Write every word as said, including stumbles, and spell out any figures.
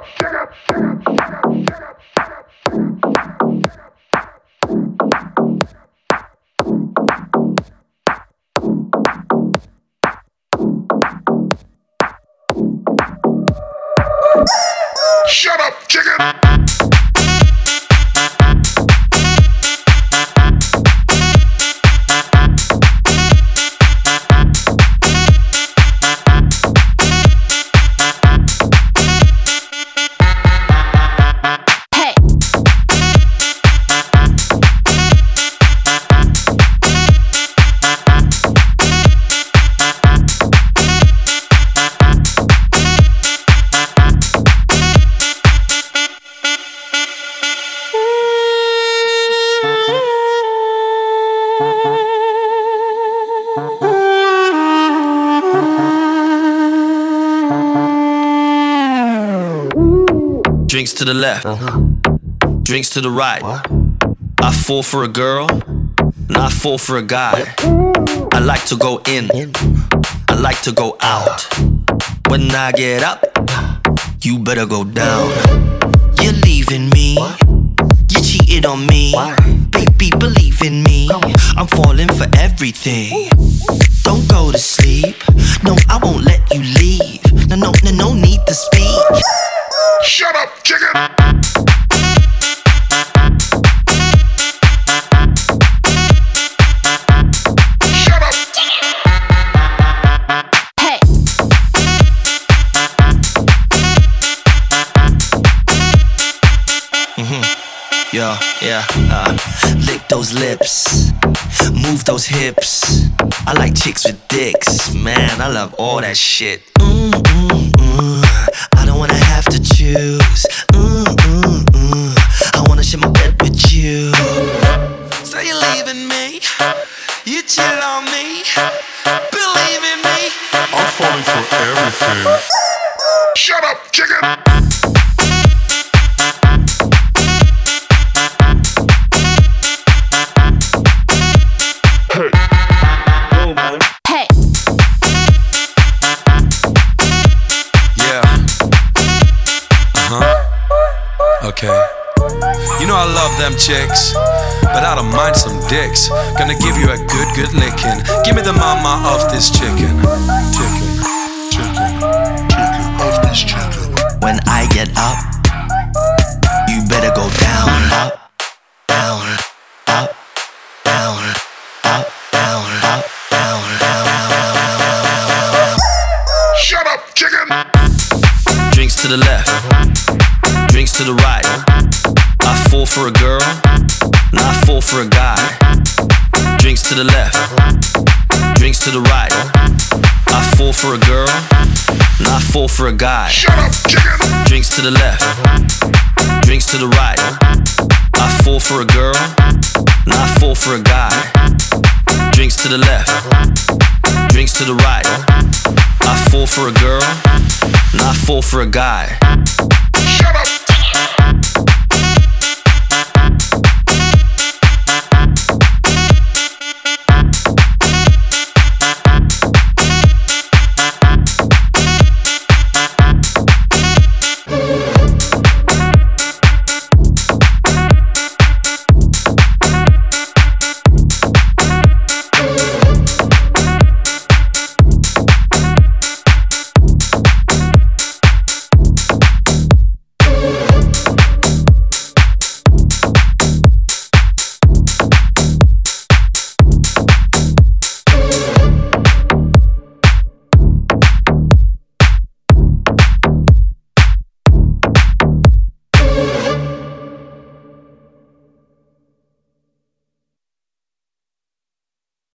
Shut up, chicken! Drinks to the left, uh-huh. Drinks to the right. What? I fall for a girl, and I fall for a guy. I like to go in, I like to go out. When I get up, you better go down. You're leaving me, you cheated on me. Why? Baby, believe in me, I'm falling for everything. Don't go to sleep, no, I won't let you leave. No, no, no, no need to speak. Shut up, chicken! Shut up! Hey! Mm-hmm. Yeah, yeah, uh, lick those lips, move those hips. I like chicks with dicks, man, I love all that shit. Mm-mm-mm. I don't wanna have to choose. Mm-mm-mm. I wanna share my bed with you. So you're leaving me, you cheat on me. Believe in me, I'm falling for everything. Shut up, chicken! Okay. You know I love them chicks, but I don't mind some dicks. Gonna give you a good, good licking. Give me the mama of this chicken. Chicken, chicken, chicken of this chicken. When I get up, you better go down. Up, down, up, down, up, down, up, down, down, down, down. Shut up, chicken! Drinks to the left, drinks to the right. I fall for a girl, and I fall for a guy. Drinks to the left, drinks to the right. I fall for a girl, and I fall for a guy. Shut up, chicken! Drinks to the left, drinks to the right. I fall for a girl, and I fall for a guy. Drinks to the left, drinks to the right. I fall for a girl, and I fall for a guy.